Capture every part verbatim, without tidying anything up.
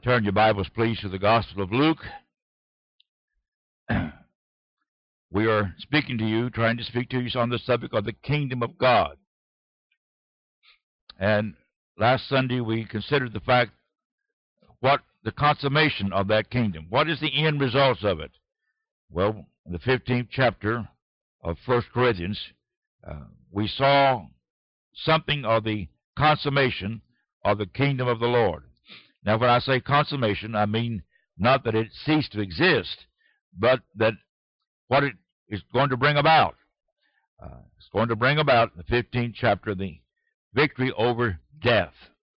Turn your Bibles, please, to the Gospel of Luke. We are speaking to you, trying to speak to you on the subject of the kingdom of God. And last Sunday we considered the fact, what the consummation of that kingdom. What is the end results of it? Well, in the fifteenth chapter of First Corinthians, uh, we saw something of the consummation of the kingdom of the Lord. Now, when I say consummation, I mean not that it ceased to exist, but that what it is going to bring about. Uh, it's going to bring about, in the fifteenth chapter, the victory over death.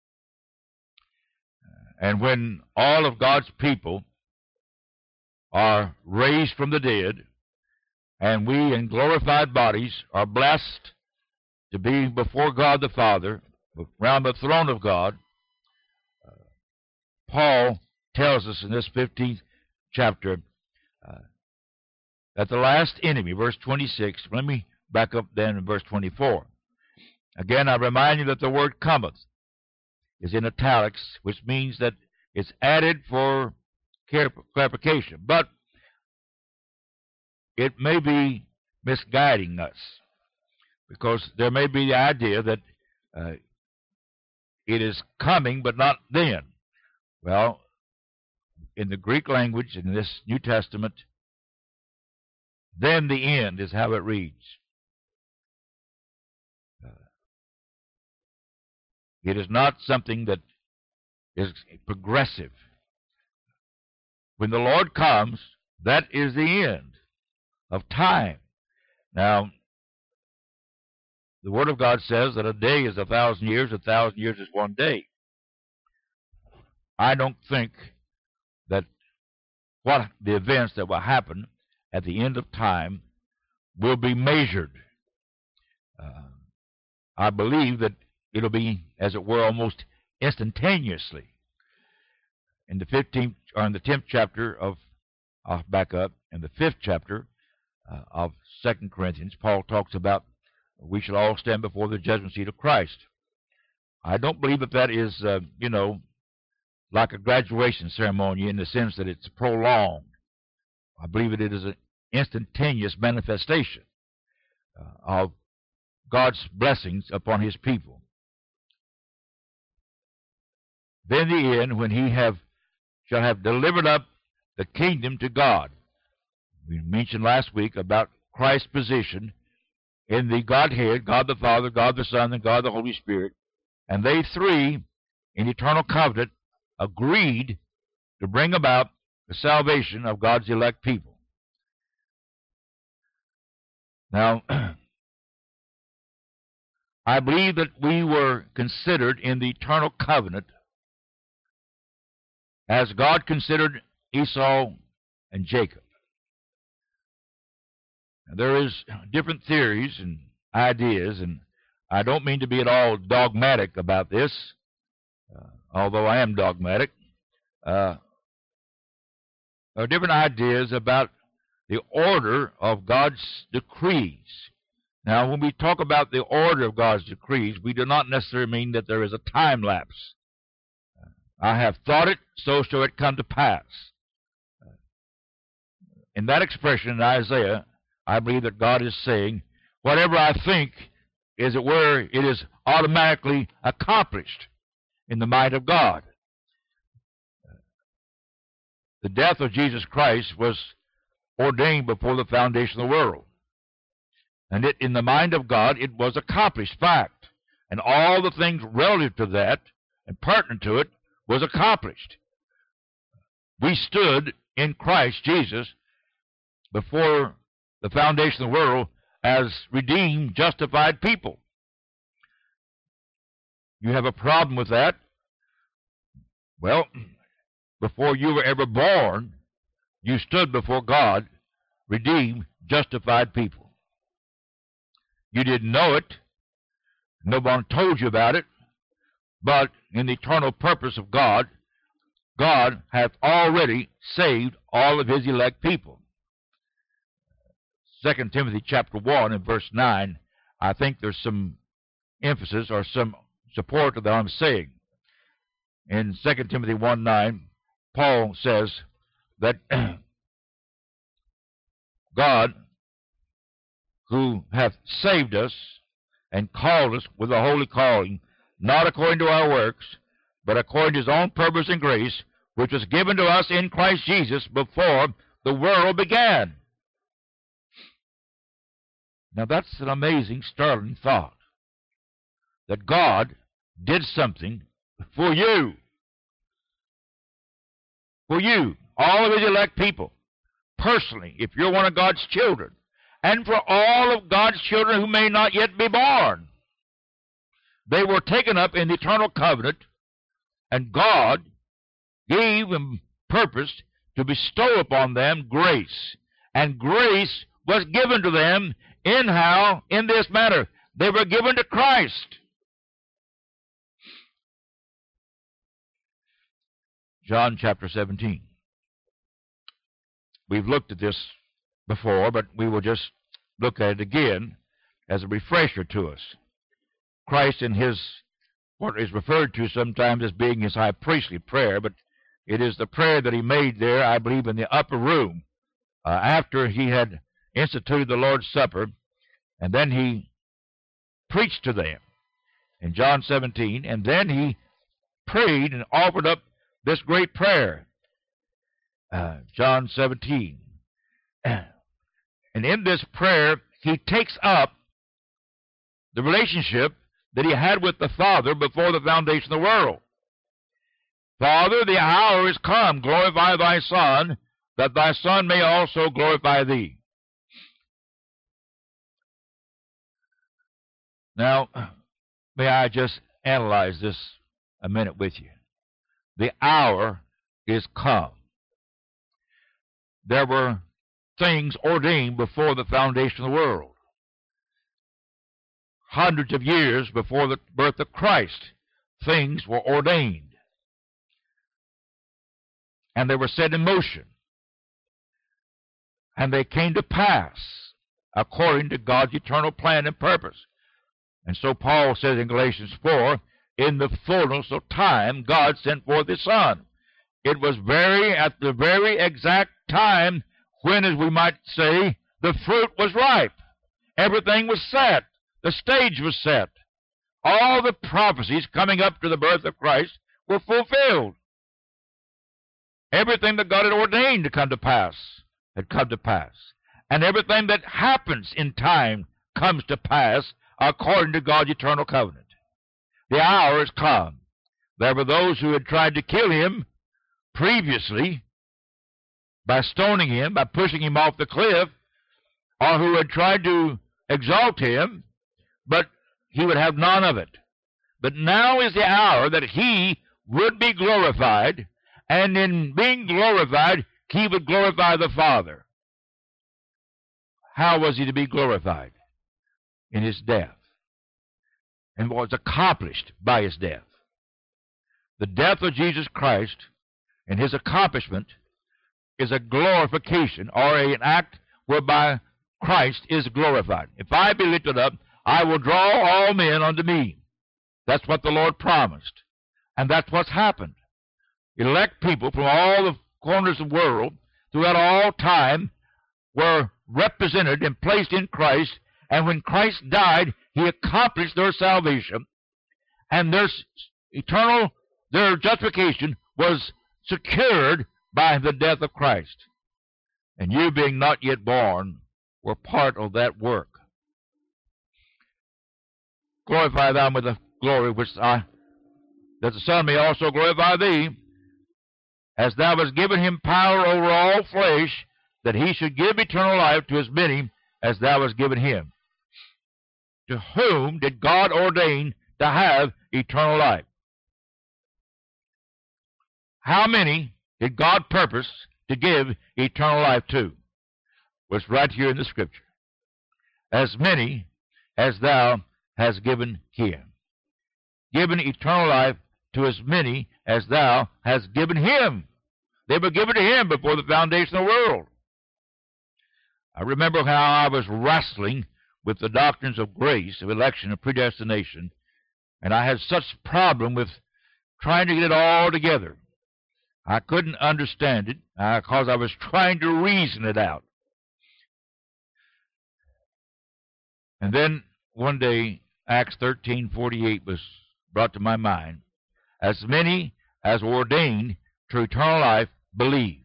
And when all of God's people are raised from the dead, and we in glorified bodies are blessed to be before God the Father, around the throne of God, uh, Paul tells us in this fifteenth chapter uh, that the last enemy, verse twenty-six, let me back up then in verse twenty-four. Again, I remind you that the word cometh is in italics, which means that it's added for clarification. But it may be misguiding us, because there may be the idea that uh, it is coming, but not then. Well, in the Greek language, in this New Testament, then the end is how it reads. Uh, it is not something that is progressive. When the Lord comes, that is the end of time. Now, the Word of God says that a day is a thousand years, a thousand years is one day. I don't think that what the events that will happen at the end of time will be measured. Uh, I believe that it'll be, as it were, almost instantaneously. In the fifteenth or in the tenth chapter of, I'll back up, in the fifth chapter uh, of Second Corinthians, Paul talks about we shall all stand before the judgment seat of Christ. I don't believe that that is, uh, you know, like a graduation ceremony in the sense that it's prolonged. I believe that it is an instantaneous manifestation uh, of God's blessings upon His people. Then the end, when He have shall have delivered up the kingdom to God. We mentioned last week about Christ's position in the Godhead, God the Father, God the Son, and God the Holy Spirit. And they three, in eternal covenant, agreed to bring about the salvation of God's elect people. Now, I believe that we were considered in the eternal covenant as God considered Esau and Jacob. Now, there is different theories and ideas, and I don't mean to be at all dogmatic about this, uh, although I am dogmatic. Uh, there are different ideas about the order of God's decrees. Now, when we talk about the order of God's decrees, we do not necessarily mean that there is a time lapse. I have thought it, so shall it come to pass. In that expression in Isaiah, I believe that God is saying, whatever I think, as it were, it is automatically accomplished in the mind of God. The death of Jesus Christ was ordained before the foundation of the world. And it, in the mind of God, it was accomplished fact. And all the things relative to that and pertinent to it was accomplished. We stood in Christ Jesus before the foundation of the world as redeemed, justified people. You have a problem with that? Well, before you were ever born, you stood before God, redeemed, justified people. You didn't know it. No one told you about it. But in the eternal purpose of God, God hath already saved all of His elect people. Second Timothy chapter one and verse nine, I think there's some emphasis or some support to that I'm saying. In Second Timothy one nine, Paul says that God, who hath saved us and called us with a holy calling, not according to our works, but according to his own purpose and grace, which was given to us in Christ Jesus before the world began. Now that's an amazing, startling thought, that God did something for you. For you, all of his elect people, personally, if you're one of God's children, and for all of God's children who may not yet be born. They were taken up in the eternal covenant, and God gave and purposed to bestow upon them grace. And grace was given to them in how? In this manner. They were given to Christ. John chapter seventeen. We've looked at this before, but we will just look at it again as a refresher to us. Christ in his, what is referred to sometimes as being his high priestly prayer, but it is the prayer that he made there, I believe, in the upper room, uh, after he had instituted the Lord's Supper, and then he preached to them in John seventeen, and then he prayed and offered up this great prayer, uh, John seventeen. And in this prayer, he takes up the relationship that he had with the Father before the foundation of the world. Father, the hour is come. Glorify thy Son, that thy Son may also glorify thee. Now, may I just analyze this a minute with you? The hour is come. There were things ordained before the foundation of the world. Hundreds of years before the birth of Christ, things were ordained. And they were set in motion. And they came to pass according to God's eternal plan and purpose. And so Paul says in Galatians four, in the fullness of time, God sent forth his Son. It was very, at the very exact time when, as we might say, the fruit was ripe. Everything was set. The stage was set. All the prophecies coming up to the birth of Christ were fulfilled. Everything that God had ordained to come to pass had come to pass. And everything that happens in time comes to pass according to God's eternal covenant. The hour has come. There were those who had tried to kill him previously by stoning him, by pushing him off the cliff, or who had tried to exalt him, but he would have none of it. But now is the hour that he would be glorified, and in being glorified, he would glorify the Father. How was he to be glorified? In his death. And was accomplished by his death. The death of Jesus Christ and his accomplishment is a glorification, or an act whereby Christ is glorified. If I be lifted up, I will draw all men unto me. That's what the Lord promised. And that's what's happened. Elect people from all the corners of the world, throughout all time, were represented and placed in Christ, and when Christ died, he accomplished their salvation, and their eternal, their justification was secured by the death of Christ. And you, being not yet born, were part of that work. Glorify thou with the glory which I, that the Son may also glorify thee, as thou hast given him power over all flesh, that he should give eternal life to as many as thou hast given him. To whom did God ordain to have eternal life? How many did God purpose to give eternal life to? Was right here in the Scripture. As many as thou hast given him. Given eternal life to as many as thou hast given him. They were given to him before the foundation of the world. I remember how I was wrestling with the doctrines of grace, of election, of predestination, and I had such problem with trying to get it all together. I couldn't understand it because uh, I was trying to reason it out. And then one day, Acts thirteen forty-eight was brought to my mind. As many as were ordained to eternal life believed.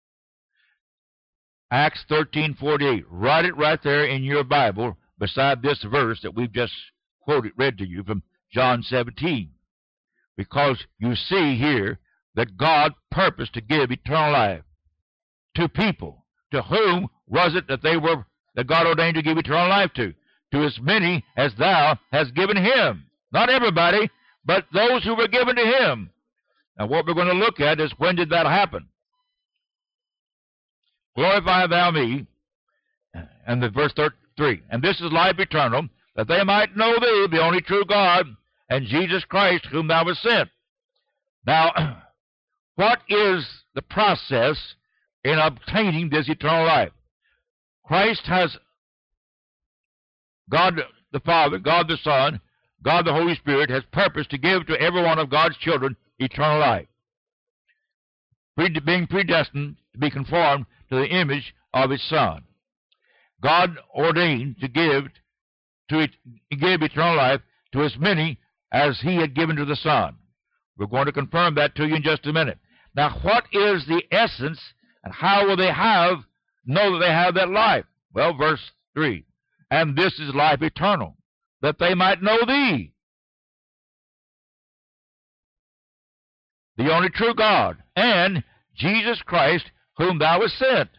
Acts thirteen forty-eight. Write it right there in your Bible beside this verse that we've just quoted, read to you from John seventeen. Because you see here that God purposed to give eternal life to people. To whom was it that they were, that God ordained to give eternal life to? To as many as thou hast given him. Not everybody, but those who were given to him. Now what we're going to look at is, when did that happen? Glorify thou me, and the verse thirty-three, and this is life eternal, that they might know thee, the only true God, and Jesus Christ, whom thou hast sent. Now, what is the process in obtaining this eternal life? Christ has, God the Father, God the Son, God the Holy Spirit has purposed to give to every one of God's children eternal life, being predestined to be conformed to the image of his Son. God ordained to give to it, give eternal life to as many as he had given to the Son. We're going to confirm that to you in just a minute. Now, what is the essence, and how will they have know that they have that life? Well, verse three, and this is life eternal, that they might know thee, the only true God, and Jesus Christ, whom thou hast sent.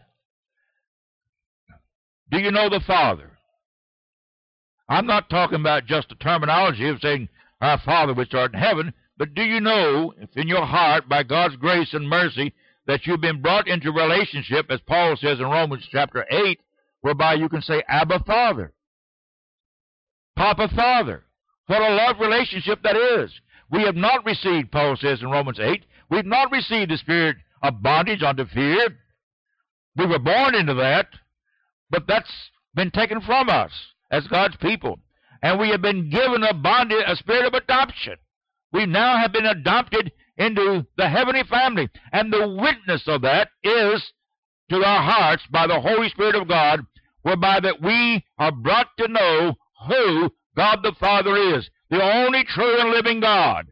Do you know the Father? I'm not talking about just the terminology of saying, our Father which art in heaven, but do you know, if in your heart, by God's grace and mercy, that you've been brought into relationship, as Paul says in Romans chapter eight, whereby you can say, Abba, Father. Papa, Father. What a love relationship that is. We have not received, Paul says in Romans eight, we've not received the spirit of bondage unto fear. We were born into that, but that's been taken from us as God's people. And we have been given a bondage, a spirit of adoption. We now have been adopted into the heavenly family. And the witness of that is to our hearts by the Holy Spirit of God, whereby that we are brought to know who God the Father is, the only true and living God.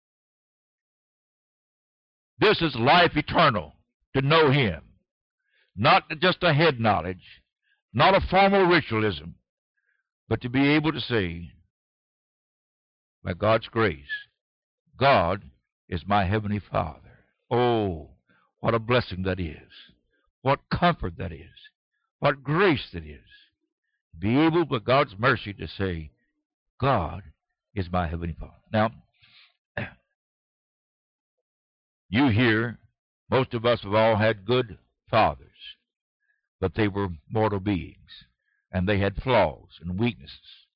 This is life eternal, to know him. Not just a head knowledge, not a formal ritualism, but to be able to say, by God's grace, God is my heavenly Father. Oh, what a blessing that is. What comfort that is. What grace that is. Be able, by God's mercy, to say, God is my heavenly Father. Now, you here, most of us have all had good fathers, but they were mortal beings, and they had flaws and weaknesses.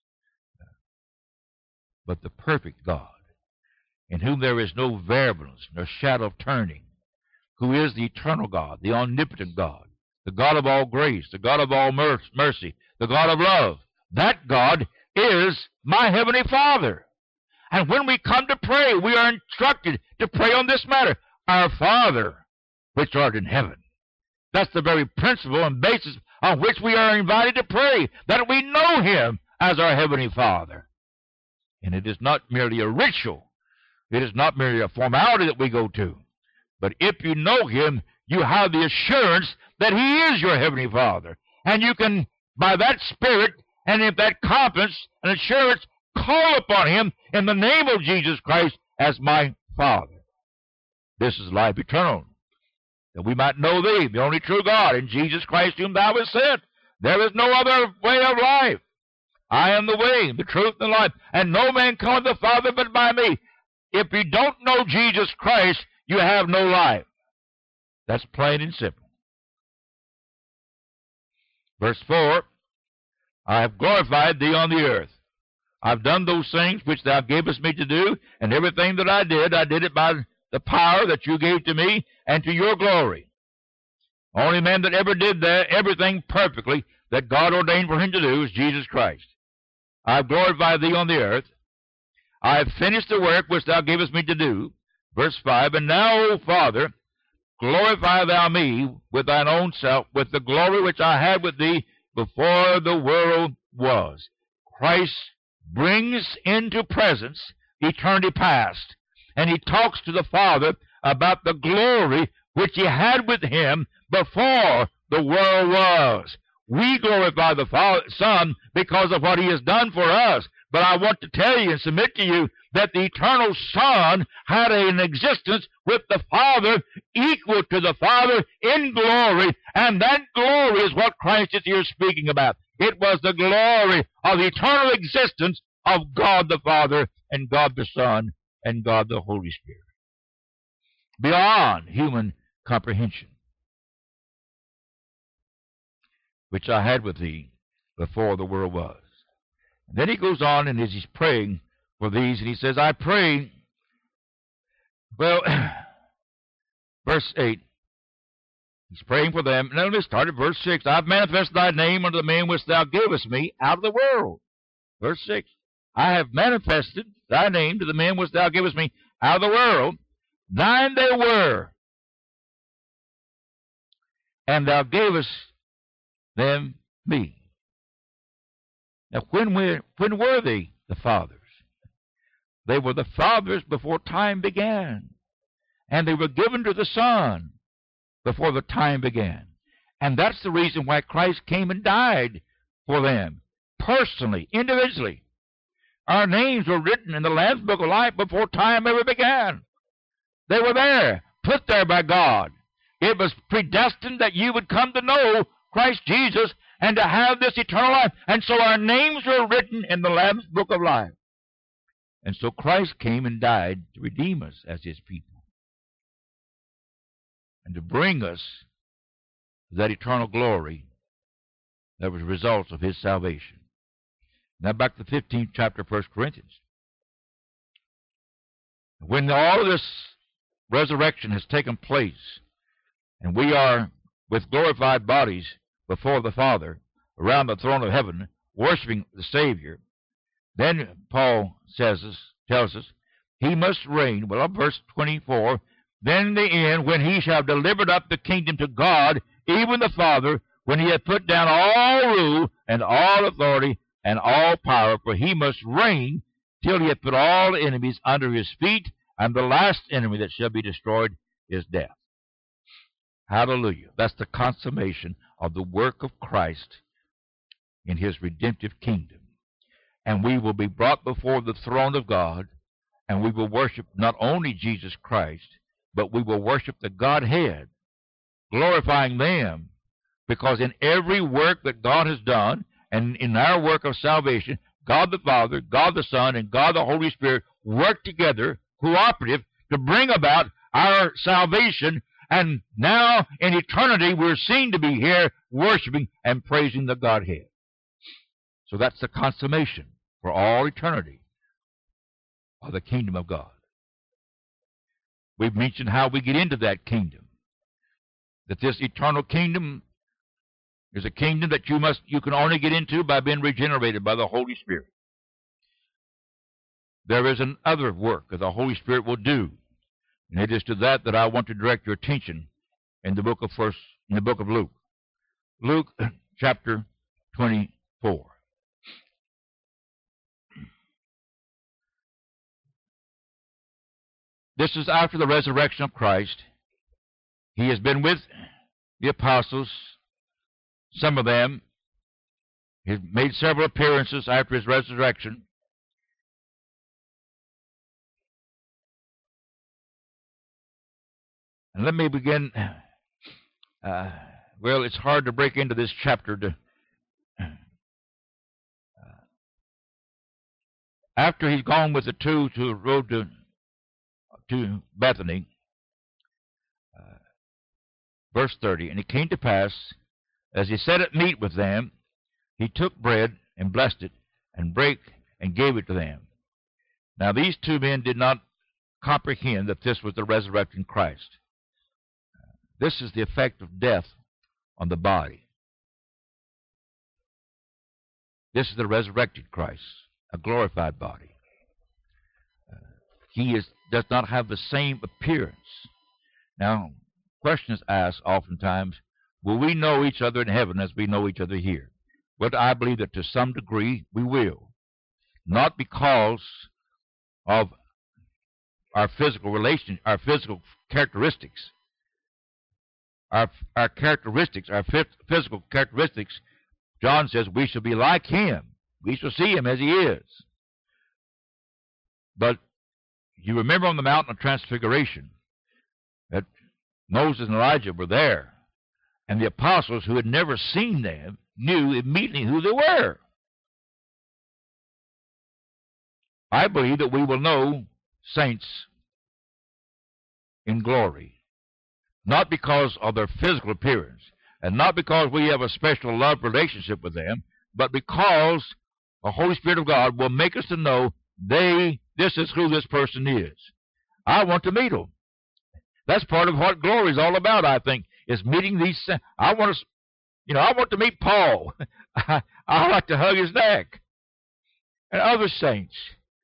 But the perfect God, in whom there is no variableness, nor shadow of turning, who is the eternal God, the omnipotent God, the God of all grace, the God of all mercy, the God of love, that God is my heavenly Father. And when we come to pray, we are instructed to pray on this matter, our Father, which art in heaven. That's the very principle and basis on which we are invited to pray, that we know him as our heavenly Father. And it is not merely a ritual. It is not merely a formality that we go to. But if you know him, you have the assurance that he is your heavenly Father. And you can, by that Spirit and in that confidence and assurance, call upon him in the name of Jesus Christ as my Father. This is life eternal, that we might know thee, the only true God, and Jesus Christ whom thou hast sent. There is no other way of life. I am the way, the truth, and the life, and no man cometh to the Father but by me. If you don't know Jesus Christ, you have no life. That's plain and simple. Verse four, I have glorified thee on the earth. I've done those things which thou gavest me to do, and everything that I did, I did it by the power that you gave to me and to your glory. Only man that ever did that, everything perfectly that God ordained for him to do is Jesus Christ. I have glorified thee on the earth. I have finished the work which thou gavest me to do. Verse five, and now, O Father, glorify thou me with thine own self, with the glory which I had with thee before the world was. Christ brings into presence eternity past, and he talks to the Father about the glory which he had with him before the world was. We glorify the Father, Son because of what he has done for us. But I want to tell you and submit to you that the eternal Son had an existence with the Father equal to the Father in glory, and that glory is what Christ is here speaking about. It was the glory of the eternal existence of God the Father and God the Son and God the Holy Spirit, beyond human comprehension, which I had with thee before the world was. And then he goes on, and as he's praying for these, and he says, I pray, well, verse eight, he's praying for them. Now let's start at verse six. I've manifested thy name unto the man which thou gavest me out of the world. Verse six, I have manifested thy name to the man which thou gavest me out of the world. Thine they were, and thou gavest them me. Now, when were, when were they the fathers? They were the fathers before time began, and they were given to the Son before the time began. And that's the reason why Christ came and died for them, personally, individually. Our names were written in the Lamb's Book of Life before time ever began. They were there, put there by God. It was predestined that you would come to know Christ Jesus and to have this eternal life. And so our names were written in the Lamb's Book of Life. And so Christ came and died to redeem us as his people and to bring us that eternal glory that was a result of his salvation. Now back to the fifteenth chapter of First Corinthians. When all of this resurrection has taken place, and we are with glorified bodies before the Father around the throne of heaven, worshiping the Savior, then Paul says us, tells us, he must reign. Well, verse twenty-four, then in the end, when he shall have delivered up the kingdom to God, even the Father, when he hath put down all rule and all authority and all power, for he must reign till he hath put all enemies under his feet, and the last enemy that shall be destroyed is death. Hallelujah. That's the consummation of the work of Christ in his redemptive kingdom. And we will be brought before the throne of God, and we will worship not only Jesus Christ, but we will worship the Godhead, glorifying them, because in every work that God has done, and in our work of salvation, God the Father, God the Son, and God the Holy Spirit work together, cooperative, to bring about our salvation. And now, in eternity, we're seen to be here worshiping and praising the Godhead. So that's the consummation for all eternity of the kingdom of God. We've mentioned how we get into that kingdom. That this eternal kingdom is a kingdom that you must you can only get into by being regenerated by the Holy Spirit. There is another work that the Holy Spirit will do, and it is to that that I want to direct your attention in the book of first in the book of Luke. Luke chapter twenty-four. This is after the resurrection of Christ. He has been with the apostles, some of them. He's made several appearances after his resurrection. And let me begin. Uh, well, it's hard to break into this chapter. To, uh, after he's gone with the two to the road to, to Bethany, uh, verse thirty, and it came to pass, as he sat at meat with them, he took bread and blessed it, and brake and gave it to them. Now these two men did not comprehend that this was the resurrecting Christ. This is the effect of death on the body. This is the resurrected Christ, a glorified body. Uh, he is, does not have the same appearance. Now, question is asked oftentimes, will we know each other in heaven as we know each other here? But I believe that to some degree we will. Not because of our physical relation, our physical characteristics. Our, our characteristics, our physical characteristics, John says we shall be like him. We shall see him as he is. But you remember on the mountain of transfiguration that Moses and Elijah were there, and the apostles who had never seen them knew immediately who they were. I believe that we will know saints in glory, not because of their physical appearance, and not because we have a special love relationship with them, but because the Holy Spirit of God will make us to know they, this is who this person is. I want to meet them. That's part of what glory is all about, I think, is meeting these. I want to, you know, I want to meet Paul. I, I like to hug his neck. And other saints.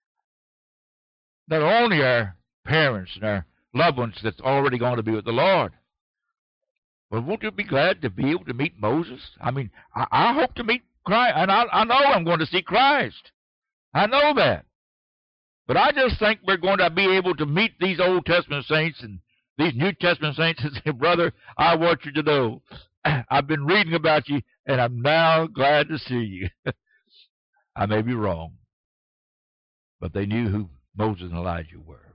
Not only our parents and our loved ones that's already going to be with the Lord. But won't you be glad to be able to meet Moses? I mean, I, I hope to meet Christ, and I, I know I'm going to see Christ. I know that. But I just think we're going to be able to meet these Old Testament saints and these New Testament saints and say, brother, I want you to know, I've been reading about you, and I'm now glad to see you. I may be wrong, but they knew who Moses and Elijah were.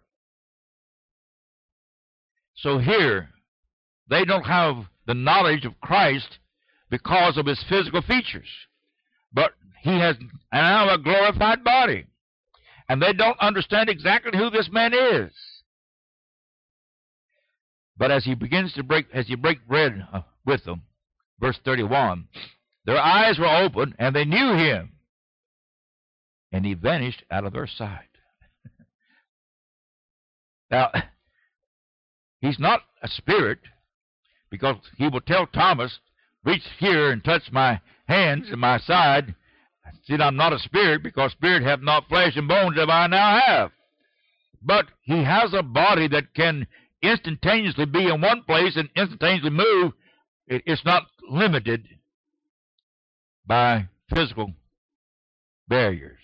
So here, they don't have the knowledge of Christ because of his physical features. But he has now a glorified body. And they don't understand exactly who this man is. But as he begins to break, as he break bread uh, with them, verse thirty-one, their eyes were open and they knew him. And he vanished out of their sight. Now, he's not a spirit, because he will tell Thomas, reach here and touch my hands and my side. See, I'm not a spirit, because spirit have not flesh and bones as I now have. But he has a body that can instantaneously be in one place and instantaneously move. It's not limited by physical barriers.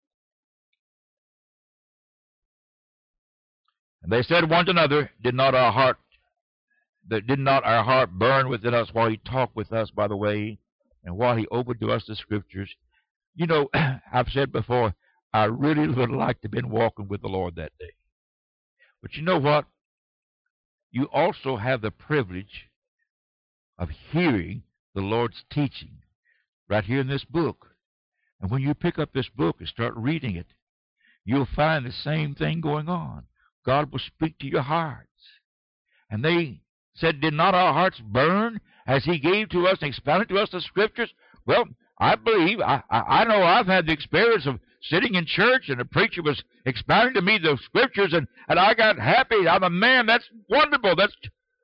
And they said one to another, did not our heart that did not our heart burn within us while he talked with us by the way, and while he opened to us the scriptures? You know, I've said before, I really would like to have been walking with the Lord that day. But you know what? You also have the privilege of hearing the Lord's teaching right here in this book. And when you pick up this book and start reading it, you'll find the same thing going on. God will speak to your hearts. And they said, did not our hearts burn as he gave to us and expounded to us the scriptures? Well, I believe, I, I, I know I've had the experience of sitting in church and the preacher was expounding to me the scriptures, and, and I got happy. I'm a man. That's wonderful. That's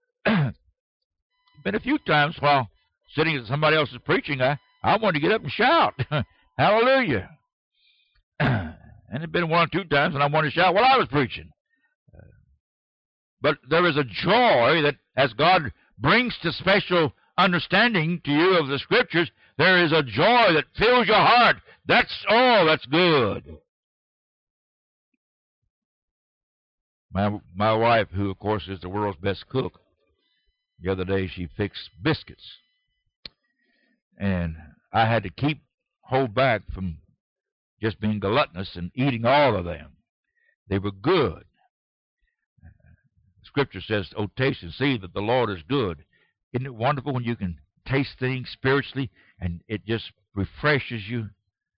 been a few times while sitting at somebody else's preaching, I, I wanted to get up and shout, hallelujah. And it's been one or two times when I wanted to shout while I was preaching. But there is a joy that as God brings to special understanding to you of the scriptures, there is a joy that fills your heart. That's all. That's good. My my wife, who of course is the world's best cook, the other day she fixed biscuits, and I had to keep hold back from just being gluttonous and eating all of them. They were good. Scripture says, "Oh, taste and see that the Lord is good." Isn't it wonderful when you can taste things spiritually and it just refreshes you?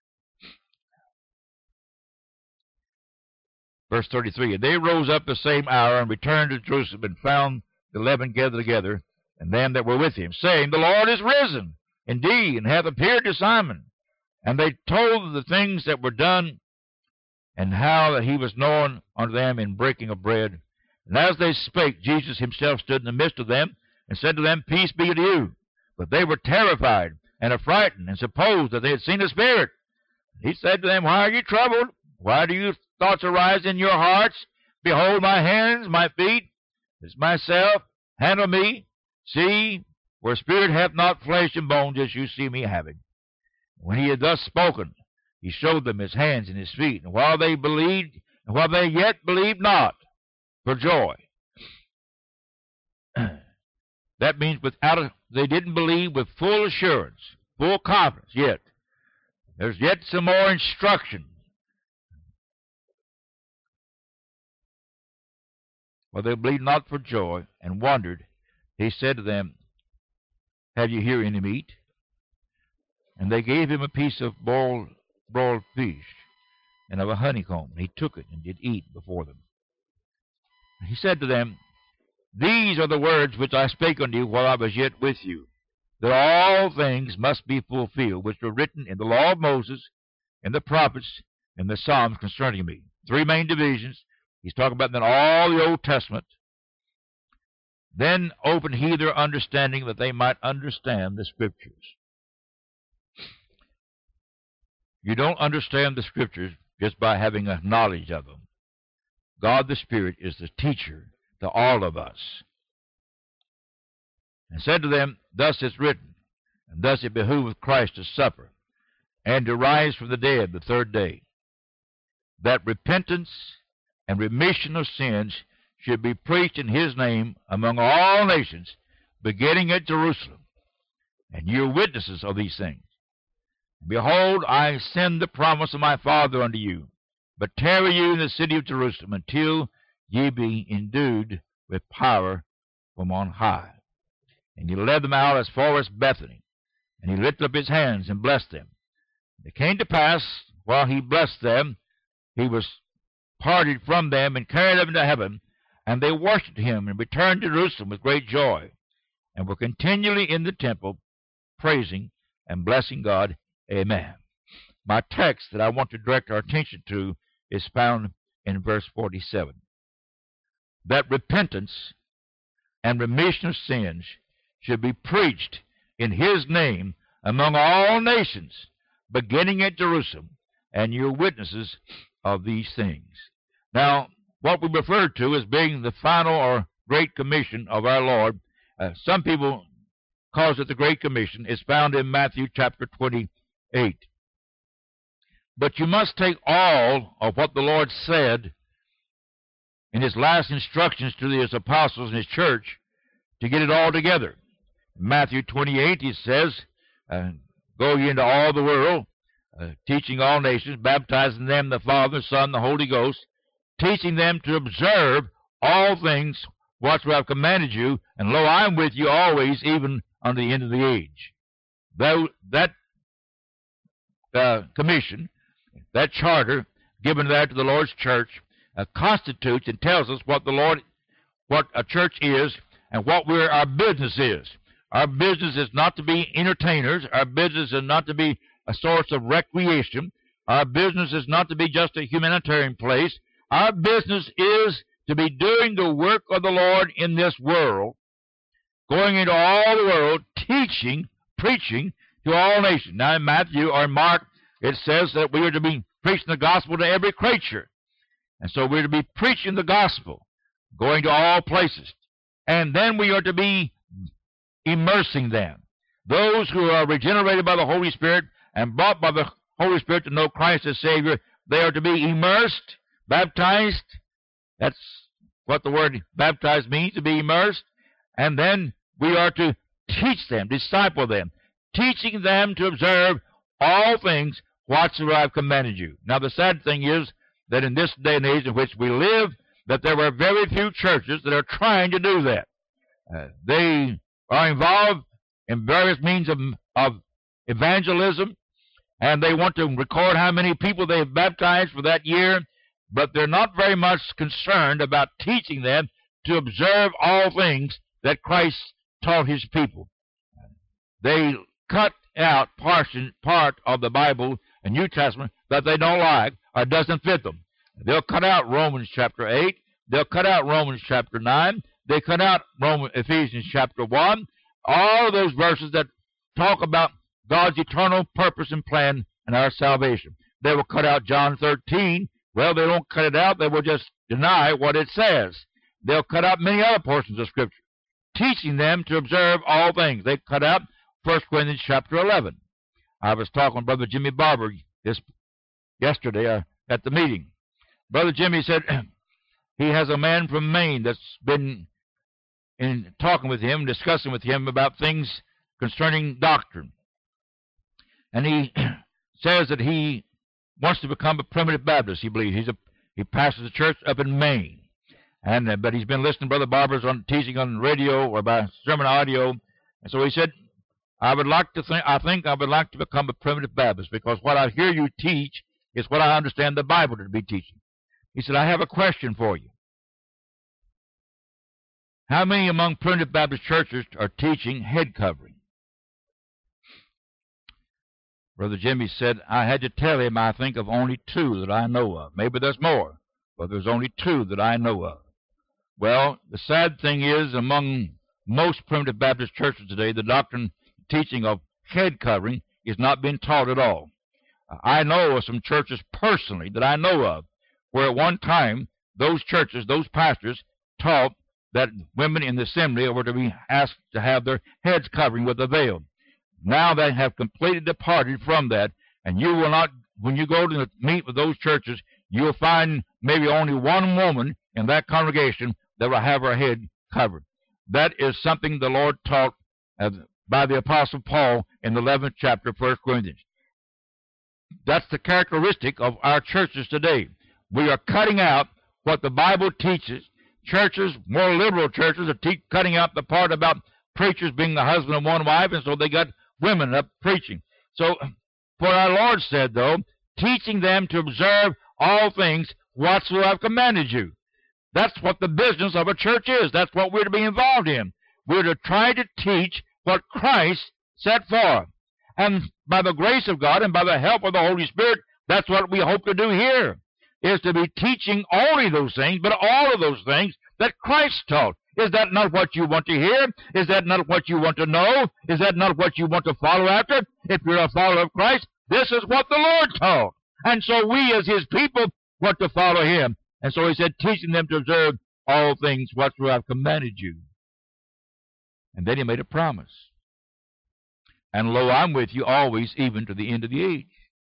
Verse thirty-three, and they rose up the same hour and returned to Jerusalem and found the eleven gathered together, and them that were with him, saying, the Lord is risen indeed, and hath appeared to Simon. And they told the things that were done, and how that he was known unto them in breaking of bread. And as they spake, Jesus himself stood in the midst of them, and said to them, Peace be to you. But they were terrified and affrighted, and supposed that they had seen a spirit. He said to them, Why are you troubled? Why do your thoughts arise in your hearts? Behold my hands, my feet, is myself. handle me, see, where spirit hath not flesh and bones, as you see me having. When he had thus spoken, he showed them his hands and his feet. And while they believed, and while they yet believed not, for joy. That means without a, they didn't believe with full assurance, full confidence yet. There's yet some more instruction. Well, they believed not for joy, and wondered. He said to them, have you here any meat? And they gave him a piece of boiled, broiled fish, and of a honeycomb. And he took it, and did eat before them. He said to them, these are the words which I spake unto you while I was yet with you, that all things must be fulfilled, which were written in the law of Moses, in the prophets, and the Psalms concerning me. Three main divisions. He's talking about then all the Old Testament. Then opened he their understanding, that they might understand the Scriptures. You don't understand the Scriptures just by having a knowledge of them. God the Spirit is the teacher to all of us. And said to them, thus it's written, and thus it behooveth Christ to suffer, and to rise from the dead the third day, that repentance and remission of sins should be preached in his name among all nations, beginning at Jerusalem. And you are witnesses of these things. Behold, I send the promise of my Father unto you, but tarry you in the city of Jerusalem until ye be endued with power from on high. And he led them out as far as Bethany, and he lifted up his hands and blessed them. It came to pass, while he blessed them, he was parted from them and carried them into heaven, and they worshipped him and returned to Jerusalem with great joy, and were continually in the temple, praising and blessing God. Amen. My text that I want to direct our attention to is found in verse forty-seven. That repentance and remission of sins should be preached in his name among all nations, beginning at Jerusalem, and you're witnesses of these things. Now, what we refer to as being the final or Great Commission of our Lord, uh, some people call it the Great Commission, is found in Matthew chapter twenty-eight. But you must take all of what the Lord said in his last instructions to his apostles and his church to get it all together. In Matthew twenty-eight, he says, uh, go ye into all the world, uh, teaching all nations, baptizing them in the Father, Son, the Holy Ghost, teaching them to observe all things whatsoever I have commanded you, and lo, I am with you always, even unto the end of the age. That, that uh, commission, that charter given there to the Lord's church, uh, constitutes and tells us what the Lord, what a church is, and what we're, our business is. Our business is not to be entertainers. Our business is not to be a source of recreation. Our business is not to be just a humanitarian place. Our business is to be doing the work of the Lord in this world, going into all the world, teaching, preaching to all nations. Now in Matthew or Mark, it says that we are to be preaching the gospel to every creature. And so we're to be preaching the gospel, going to all places. And then we are to be immersing them. Those who are regenerated by the Holy Spirit and brought by the Holy Spirit to know Christ as Savior, they are to be immersed, baptized. That's what the word baptized means, to be immersed. And then we are to teach them, disciple them, teaching them to observe all things whatsoever I have commanded you. Now the sad thing is that in this day and age in which we live, that there are very few churches that are trying to do that. Uh, they are involved in various means of, of evangelism, and they want to record how many people they have baptized for that year, but they're not very much concerned about teaching them to observe all things that Christ taught his people. They cut out portion, part of the Bible and New Testament that they don't like or doesn't fit them. They'll cut out Romans chapter eight. They'll cut out Romans chapter nine. They cut out Romans, Ephesians chapter one. All of those verses that talk about God's eternal purpose and plan in our salvation. They will cut out John thirteen. Well, they don't cut it out. They will just deny what it says. They'll cut out many other portions of Scripture. teaching them to observe all things. They cut out First Corinthians chapter eleven. I was talking with Brother Jimmy Barber this yesterday uh, at the meeting. Brother Jimmy said he has a man from Maine that's been in talking with him, discussing with him about things concerning doctrine. And he says that he wants to become a primitive Baptist. He believes he's a he pastors a church up in Maine, and uh, but he's been listening to Brother Barber's on teaching on radio or by sermon audio, and so he said, "I would like to think. I think I would like to become a primitive Baptist because what I hear you teach is what I understand the Bible to be teaching." He said, "I have a question for you. How many among primitive Baptist churches are teaching head covering?" Brother Jimmy said, "I had to tell him I think of only two that I know of. Maybe there's more, but there's only two that I know of." Well, the sad thing is, among most primitive Baptist churches today, the doctrine teaching of head covering is not being taught at all. I know of some churches personally that I know of where at one time those churches, those pastors, taught that women in the assembly were to be asked to have their heads covering with a veil. Now they have completely departed from that, and you will not, when you go to meet with those churches, you'll find maybe only one woman in that congregation that will have her head covered. That is something the Lord taught uh, by the Apostle Paul in the eleventh chapter of First Corinthians. That's the characteristic of our churches today. We are cutting out what the Bible teaches. Churches, more liberal churches, are te- cutting out the part about preachers being the husband of one wife, and so they got women up preaching. So, for our Lord said, though, teaching them to observe all things whatsoever I've commanded you. That's what the business of a church is. That's what we're to be involved in. We're to try to teach what Christ set forth. And by the grace of God and by the help of the Holy Spirit, that's what we hope to do here, is to be teaching only those things, but all of those things that Christ taught. Is that not what you want to hear? Is that not what you want to know? Is that not what you want to follow after? If you're a follower of Christ, this is what the Lord taught. And so we as His people want to follow Him. And so He said, teaching them to observe all things whatsoever I've commanded you. And then He made a promise. And lo, I'm with you always, even to the end of the age.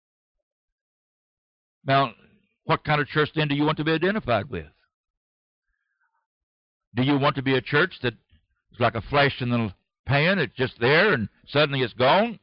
Now, what kind of church then do you want to be identified with? Do you want to be a church that is like a flash in the pan? It's just there and suddenly it's gone?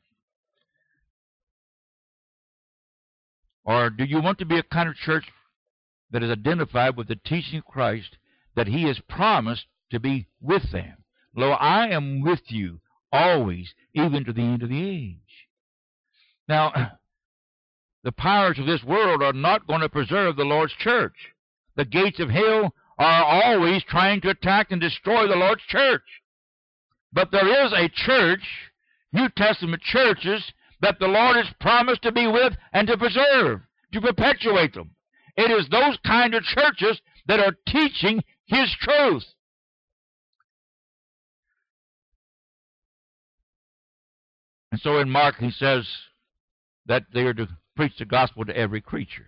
Or do you want to be a kind of church that is identified with the teaching of Christ, that He has promised to be with them? Lo, I am with you always, even to the end of the age. Now, the powers of this world are not going to preserve the Lord's church. The gates of hell are always trying to attack and destroy the Lord's church. But there is a church, New Testament churches, that the Lord has promised to be with and to preserve, to perpetuate them. It is those kind of churches that are teaching His truth. And so in Mark he says that they are to preach the gospel to every creature.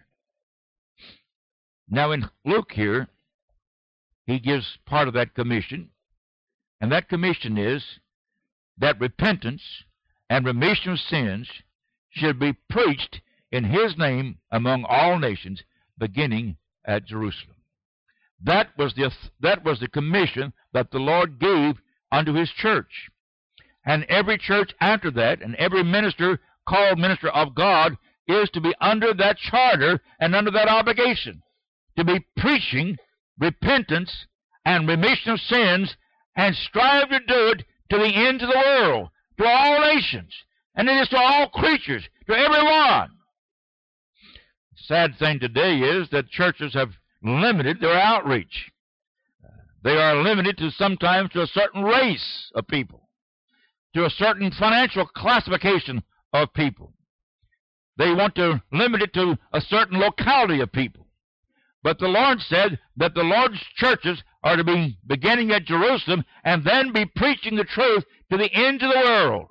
Now in Luke here, he gives part of that commission, and that commission is that repentance and remission of sins should be preached in His name among all nations, beginning at Jerusalem. That was the, that was the commission that the Lord gave unto His church. And every church after that, and every minister called minister of God, is to be under that charter and under that obligation, to be preaching repentance and remission of sins, and strive to do it to the ends of the world, to all nations, and it is to all creatures, to everyone. The sad thing today is that churches have limited their outreach. They are limited to sometimes to a certain race of people, to a certain financial classification of people. They want to limit it to a certain locality of people. But the Lord said that the Lord's churches are to be beginning at Jerusalem and then be preaching the truth to the ends of the world.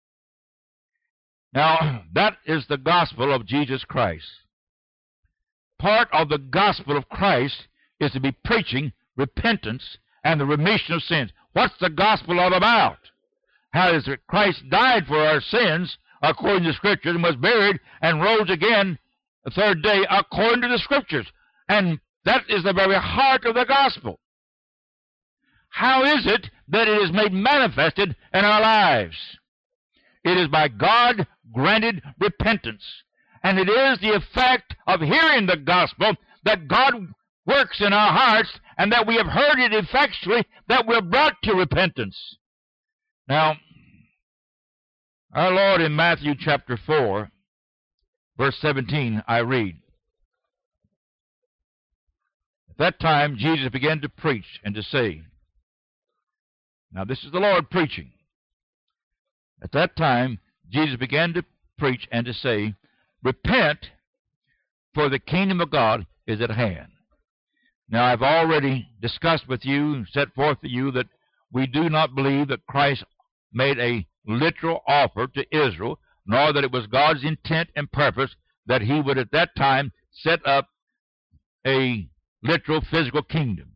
Now, that is the gospel of Jesus Christ. Part of the gospel of Christ is to be preaching repentance and the remission of sins. What's the gospel all about? How is it Christ died for our sins, according to the Scriptures, and was buried, and rose again the third day, according to the Scriptures. And that is the very heart of the gospel. How is it that it is made manifested in our lives? It is by God-granted repentance. And it is the effect of hearing the gospel that God works in our hearts, and that we have heard it effectually, that we're brought to repentance. Now, our Lord in Matthew chapter four, verse seventeen, I read, "At that time Jesus began to preach and to say," now this is the Lord preaching. "At that time Jesus began to preach and to say, Repent, for the kingdom of God is at hand." Now, I've already discussed with you, set forth to you, that we do not believe that Christ made a literal offer to Israel, nor that it was God's intent and purpose that he would at that time set up a literal physical kingdom.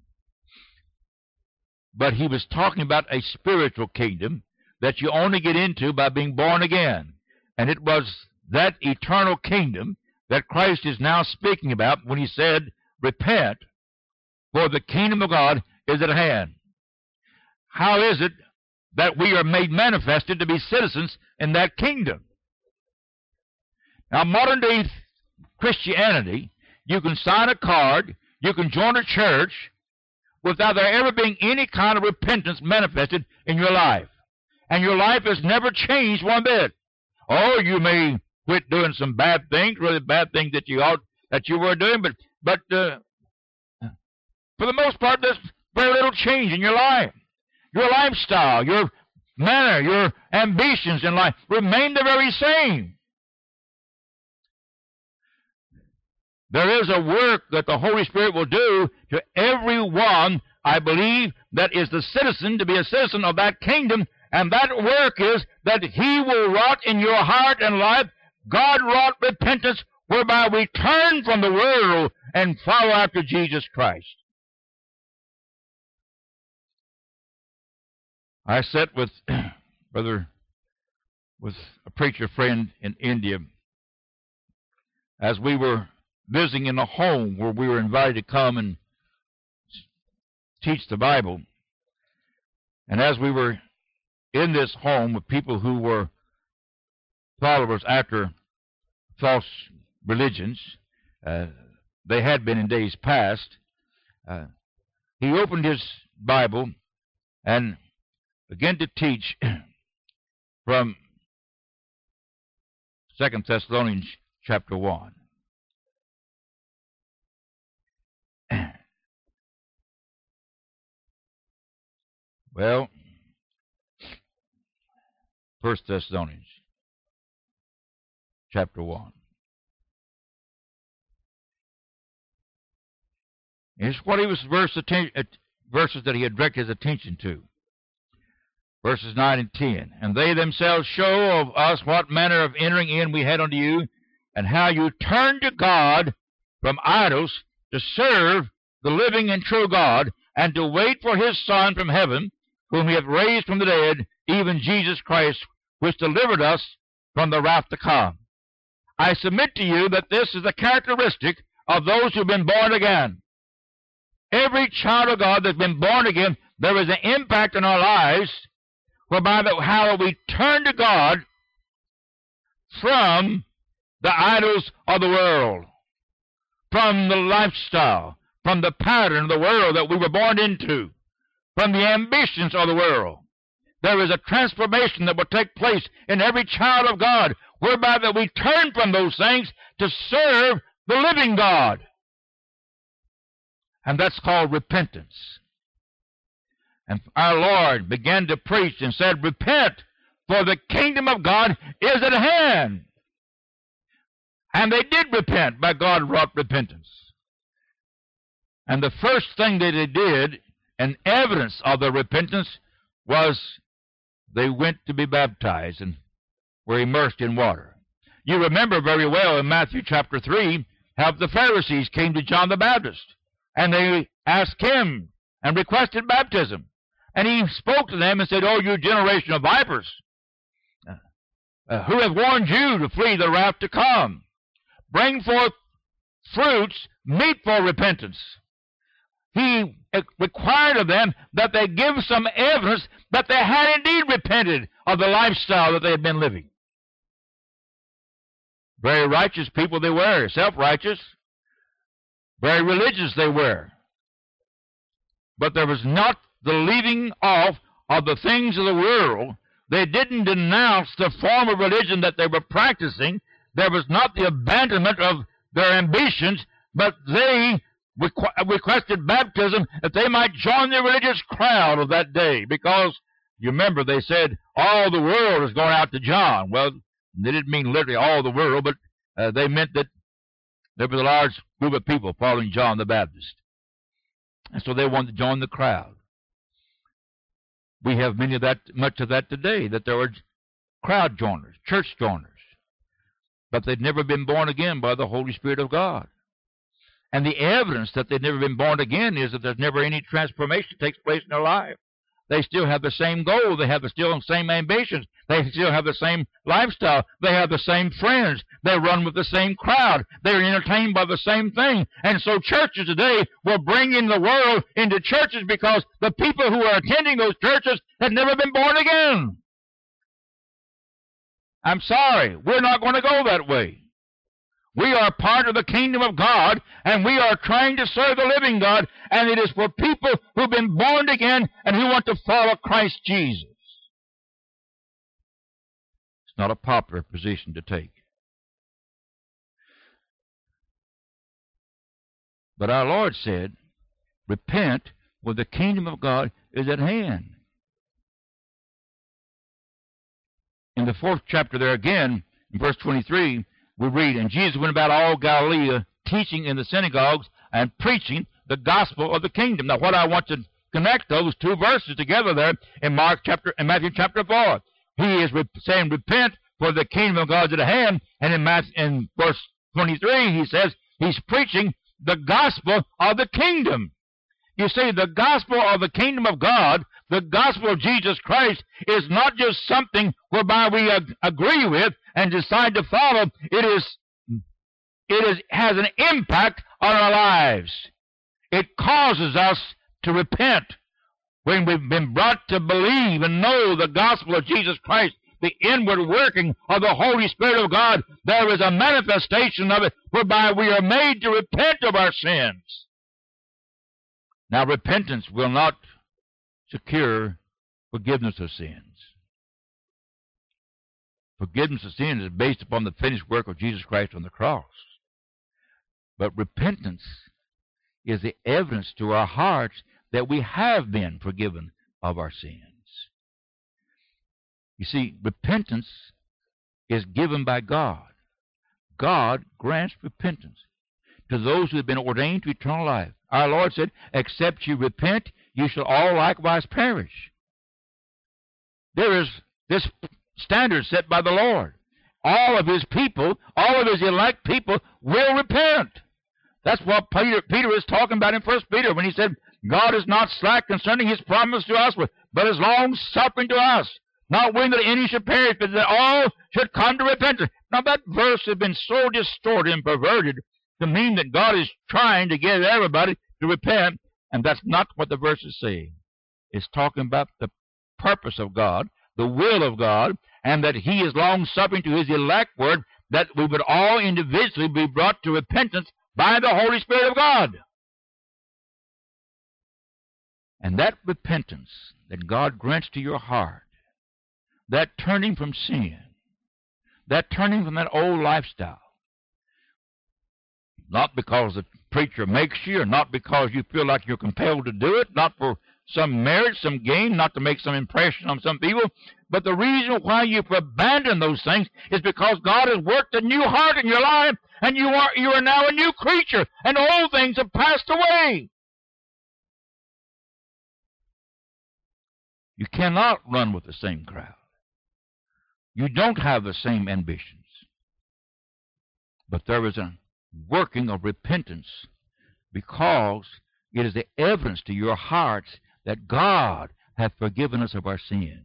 But he was talking about a spiritual kingdom that you only get into by being born again. And it was that eternal kingdom that Christ is now speaking about when he said, "Repent, for the kingdom of God is at hand." How is it that we are made manifested to be citizens in that kingdom? Now, modern-day Christianity, you can sign a card, you can join a church, without there ever being any kind of repentance manifested in your life. And your life has never changed one bit. Oh, you may quit doing some bad things, really bad things that you ought, that you were doing, but but uh, for the most part, there's very little change in your life. Your lifestyle, your manner, your ambitions in life remain the very same. There is a work that the Holy Spirit will do to everyone, I believe, that is the citizen, to be a citizen of that kingdom, and that work is that he will wrought in your heart and life God-wrought repentance, whereby we turn from the world and follow after Jesus Christ. I sat with brother, with a preacher friend in India as we were visiting in a home where we were invited to come and teach the Bible. And as we were in this home with people who were followers after false religions, uh, they had been in days past, uh, he opened his Bible and began to teach from Second Thessalonians chapter one. Well, First Thessalonians chapter one. It's what he was verse atten- verses that he had directed his attention to. Verses nine and ten. "And they themselves show of us what manner of entering in we had unto you, and how you turned to God from idols to serve the living and true God, and to wait for his Son from heaven, whom he hath raised from the dead, even Jesus Christ, which delivered us from the wrath to come." I submit to you that this is a characteristic of those who have been born again. Every child of God that's been born again, there is an impact in our lives whereby the, how we turn to God from the idols of the world, from the lifestyle, from the pattern of the world that we were born into, from the ambitions of the world. There is a transformation that will take place in every child of God, whereby that we turn from those things to serve the living God. And that's called repentance. And our Lord began to preach and said, "Repent, for the kingdom of God is at hand." And they did repent by God-wrought repentance. And the first thing that they did, and evidence of their repentance, was they went to be baptized and were immersed in water. You remember very well in Matthew chapter three how the Pharisees came to John the Baptist, and they asked him and requested baptism. And he spoke to them and said, "Oh, you generation of vipers, uh, uh, who have warned you to flee the wrath to come? Bring forth fruits meet for repentance." He required of them that they give some evidence that they had indeed repented of the lifestyle that they had been living. Very righteous people they were, self-righteous. Very religious they were. But there was not the leaving off of the things of the world. They didn't denounce the form of religion that they were practicing. There was not the abandonment of their ambitions, but they requ requested baptism that they might join the religious crowd of that day, because you remember they said all the world is going out to John. Well, they didn't mean literally all the world, but uh, they meant that there was a large group of people following John the Baptist. And so they wanted to join the crowd. We have many of that, much of that today, that there are crowd joiners, church joiners, but they'd never been born again by the Holy Spirit of God. And the evidence that they've never been born again is that there's never any transformation that takes place in their life. They still have the same goal. They have the still the same ambitions. They still have the same lifestyle. They have the same friends. They run with the same crowd. They're entertained by the same thing. And so churches today will bring in the world into churches because the people who are attending those churches have never been born again. I'm sorry. We're not going to go that way. We are part of the kingdom of God, and we are trying to serve the living God, and it is for people who've been born again and who want to follow Christ Jesus. It's not a popular position to take. But our Lord said, repent, for the kingdom of God is at hand. In the fourth chapter there again, in verse twenty-three, we read, "And Jesus went about all Galilee, teaching in the synagogues and preaching the gospel of the kingdom." Now, what I want to connect those two verses together there in Mark chapter, in Matthew chapter four, he is saying, "Repent, for the kingdom of God is at hand." And in, Matthew, in verse twenty-three, he says he's preaching the gospel of the kingdom. You see, the gospel of the kingdom of God, the gospel of Jesus Christ, is not just something whereby we ag agree with and decide to follow. It is, it is, has an impact on our lives. It causes us to repent when we've been brought to believe and know the gospel of Jesus Christ, the inward working of the Holy Spirit of God. There is a manifestation of it whereby we are made to repent of our sins. Now, repentance will not secure forgiveness of sins. Forgiveness of sins is based upon the finished work of Jesus Christ on the cross. But repentance is the evidence to our hearts that we have been forgiven of our sins. You see, repentance is given by God. God grants repentance to those who have been ordained to eternal life. Our Lord said, "Except you repent, you shall all likewise perish." There is this standard set by the Lord. All of His people, all of His elect people will repent. That's what Peter, Peter is talking about in First Peter when he said, "God is not slack concerning His promise to us, but is long-suffering to us, not willing that any should perish, but that all should come to repentance." Now that verse has been so distorted and perverted to mean that God is trying to get everybody to repent, and that's not what the verse is saying. It's talking about the purpose of God, the will of God, and that He is long-suffering to His elect word, that we would all individually be brought to repentance by the Holy Spirit of God. And that repentance that God grants to your heart, that turning from sin, that turning from that old lifestyle, not because the preacher makes you, or not because you feel like you're compelled to do it, not for some merit, some gain, not to make some impression on some people, but the reason why you've abandoned those things is because God has worked a new heart in your life, and you are, you are now a new creature, and old things have passed away. You cannot run with the same crowd. You don't have the same ambitions. But there is a working of repentance, because it is the evidence to your hearts that God hath forgiven us of our sins.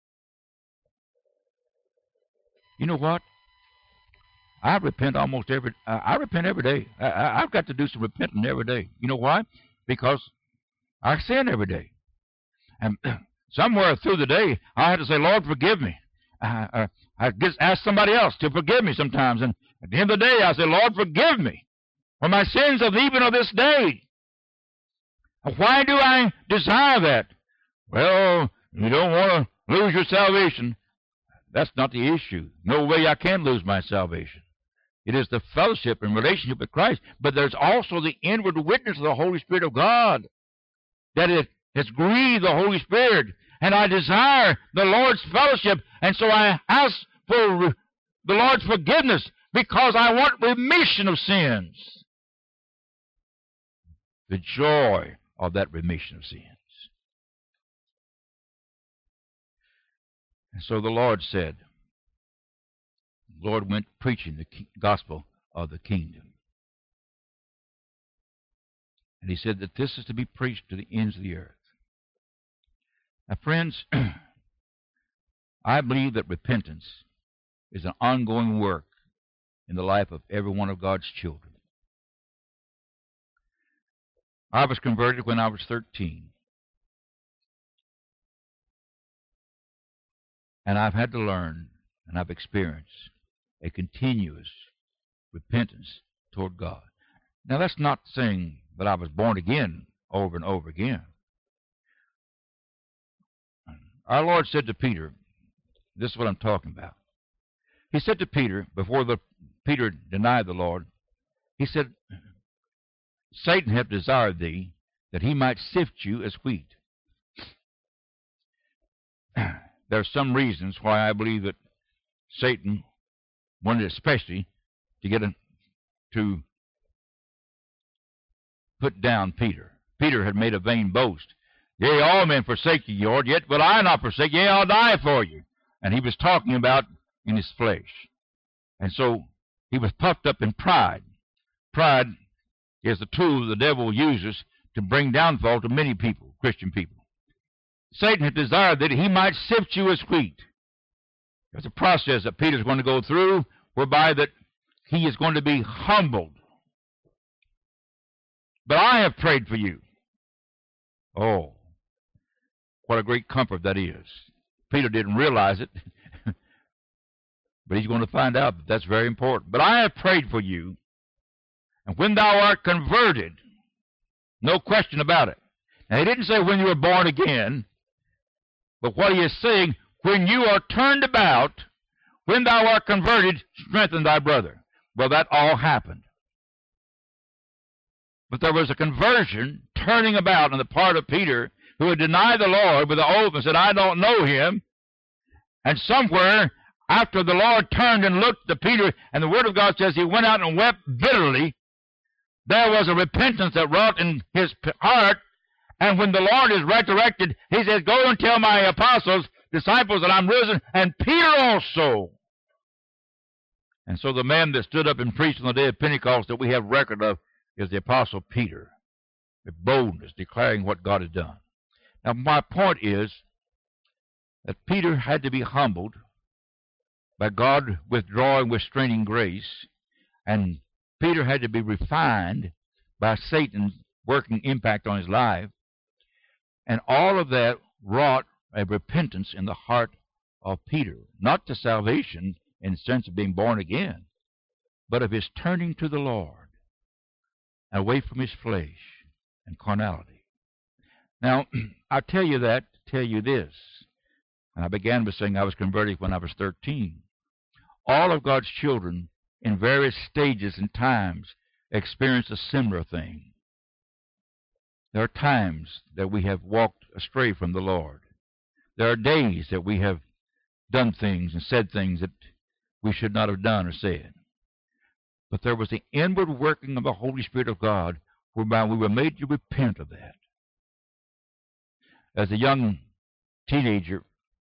You know what? I repent almost every. Uh, I repent every day. I, I, I've got to do some repenting every day. You know why? Because I sin every day, and somewhere through the day I have to say, "Lord, forgive me." Uh, uh, I just ask somebody else to forgive me sometimes, and at the end of the day, I say, "Lord, forgive me for my sins of even of this day." Why do I desire that? Well, you don't want to lose your salvation. That's not the issue. No way I can lose my salvation. It is the fellowship and relationship with Christ. But there's also the inward witness of the Holy Spirit of God, that it has grieved the Holy Spirit. And I desire the Lord's fellowship. And so I ask for the Lord's forgiveness because I want remission of sins. The joy of that remission of sins. And so the Lord said, the Lord went preaching the gospel of the kingdom. And he said that this is to be preached to the ends of the earth. Now, friends, I believe that repentance is an ongoing work in the life of every one of God's children. I was converted when I was thirteen. And I've had to learn, and I've experienced, a continuous repentance toward God. Now, that's not saying that I was born again over and over again. Our Lord said to Peter, this is what I'm talking about. He said to Peter, before the, Peter denied the Lord, he said, Satan hath desired thee, that he might sift you as wheat. There are some reasons why I believe that Satan wanted especially to get a, to put down Peter. Peter had made a vain boast. Yea, all men forsake you, Lord, yet will I not forsake you. Yea, I'll die for you. And he was talking about in his flesh. And so he was puffed up in pride. Pride is the tool the devil uses to bring downfall to many people, Christian people. Satan had desired that he might sift you as wheat. There's a process that Peter's going to go through whereby that he is going to be humbled. But I have prayed for you. Oh, what a great comfort that is. Peter didn't realize it, but he's going to find out that that's very important. But I have prayed for you, and when thou art converted, no question about it. Now, he didn't say when you were born again, but what he is saying, when you are turned about, when thou art converted, strengthen thy brother. Well, that all happened. But there was a conversion, turning about on the part of Peter, who had denied the Lord with an oath and said, I don't know him. And somewhere after the Lord turned and looked at Peter, and the Word of God says he went out and wept bitterly, there was a repentance that wrought in his heart. And when the Lord is resurrected, he says, go and tell my apostles, disciples, that I'm risen, and Peter also. And so the man that stood up and preached on the day of Pentecost that we have record of is the Apostle Peter, with boldness, declaring what God had done. Now, my point is that Peter had to be humbled by God withdrawing restraining grace, and Peter had to be refined by Satan's working impact on his life, and all of that wrought a repentance in the heart of Peter, not to salvation in the sense of being born again, but of his turning to the Lord, away from his flesh and carnality. Now, I tell you that to tell you this, and I began by saying I was converted when I was thirteen. All of God's children in various stages and times experience a similar thing. There are times that we have walked astray from the Lord. There are days that we have done things and said things that we should not have done or said. But there was the inward working of the Holy Spirit of God whereby we were made to repent of that. As a young teenager,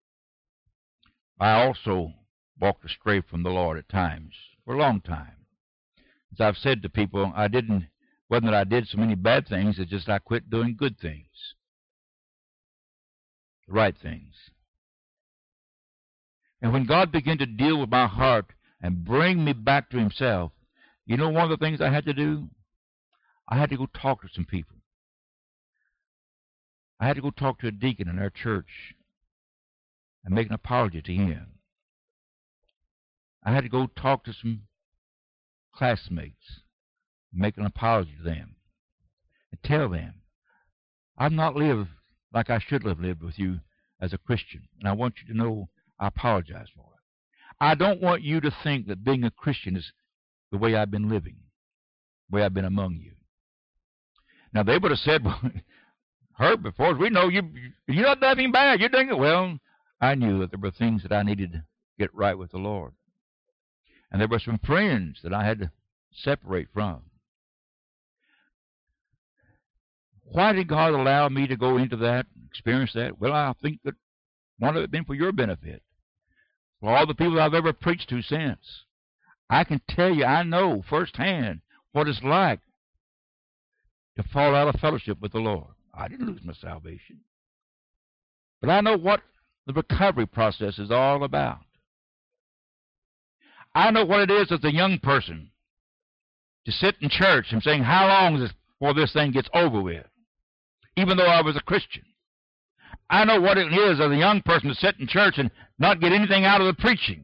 I also walked astray from the Lord at times, for a long time. As I've said to people, I didn't, wasn't that I did so many bad things, it's just I quit doing good things. the right things. And when God began to deal with my heart and bring me back to himself, you know one of the things I had to do? I had to go talk to some people. I had to go talk to a deacon in our church and make an apology to him. I had to go talk to some classmates, make an apology to them, and tell them, I've not lived like I should have lived with you as a Christian, and I want you to know I apologize for it. I don't want you to think that being a Christian is the way I've been living, the way I've been among you. Now, they would have said, well, Herb, before we know you, you're not doing anything bad. You're doing it. Well, I knew that there were things that I needed to get right with the Lord. And there were some friends that I had to separate from. Why did God allow me to go into that, experience that? Well, I think that one of it been for your benefit. For all the people I've ever preached to since. I can tell you, I know firsthand what it's like to fall out of fellowship with the Lord. I didn't lose my salvation. But I know what the recovery process is all about. I know what it is as a young person to sit in church and saying, how long is it before this thing gets over with? Even though I was a Christian. I know what it is as a young person to sit in church and not get anything out of the preaching.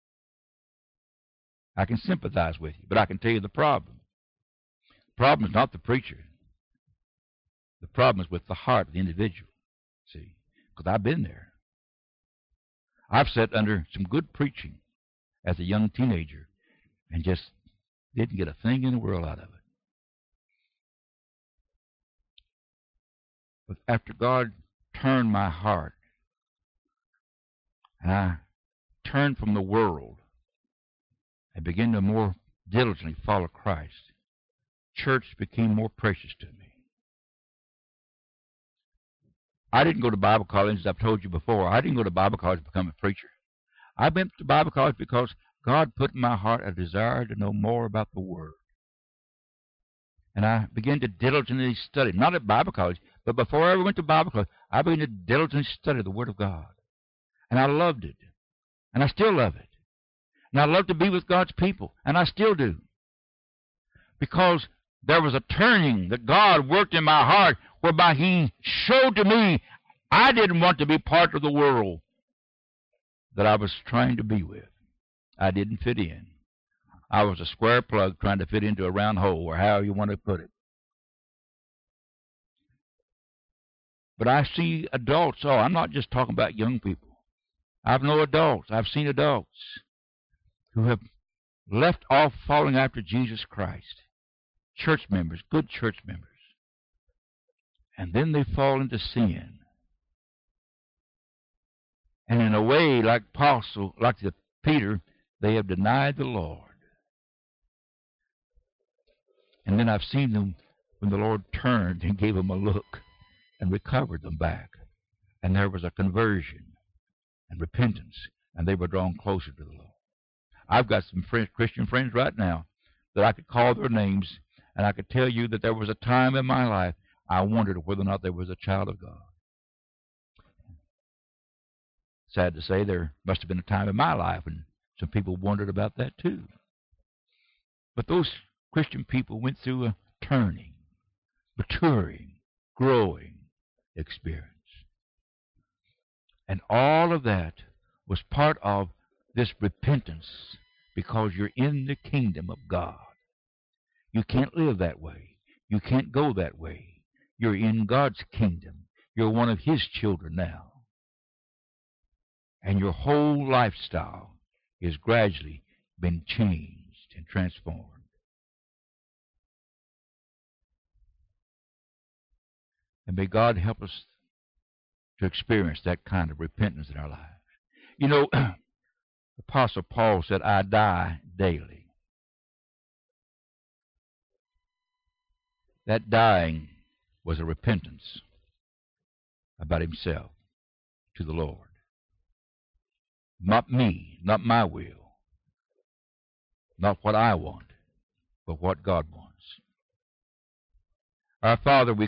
I can sympathize with you, but I can tell you the problem. The problem is not the preacher. The problem is with the heart of the individual, see, because I've been there. I've sat under some good preaching as a young teenager and just didn't get a thing in the world out of it. But after God turned my heart, and I turned from the world and began to more diligently follow Christ, church became more precious to me. I didn't go to Bible college, as I've told you before. I didn't go to Bible college to become a preacher. I went to Bible college because God put in my heart a desire to know more about the Word. And I began to diligently study, not at Bible college, but before I ever went to Bible college, I began to diligently study the Word of God. And I loved it. And I still love it. And I love to be with God's people. And I still do. Because there was a turning that God worked in my heart whereby He showed to me I didn't want to be part of the world that I was trying to be with. I didn't fit in. I was a square plug trying to fit into a round hole, or however you want to put it. But I see adults. Oh, I'm not just talking about young people. I've known adults. I've seen adults who have left off following after Jesus Christ. Church members, good church members. And then they fall into sin. And in a way, like Apostle, like the Peter, they have denied the Lord. And then I've seen them when the Lord turned and gave them a look and recovered them back. And there was a conversion and repentance, and they were drawn closer to the Lord. I've got some friends, Christian friends right now that I could call their names, and I could tell you that there was a time in my life I wondered whether or not there was a child of God. Sad to say, there must have been a time in my life when some people wondered about that too. But those Christian people went through a turning, maturing, growing experience. And all of that was part of this repentance because you're in the kingdom of God. You can't live that way. You can't go that way. You're in God's kingdom. You're one of His children now. And your whole lifestyle is gradually been changed and transformed. And may God help us to experience that kind of repentance in our lives. You know, Apostle Paul said, I die daily. That dying was a repentance about himself to the Lord. Not me, not my will, not what I want, but what God wants. Our Father, we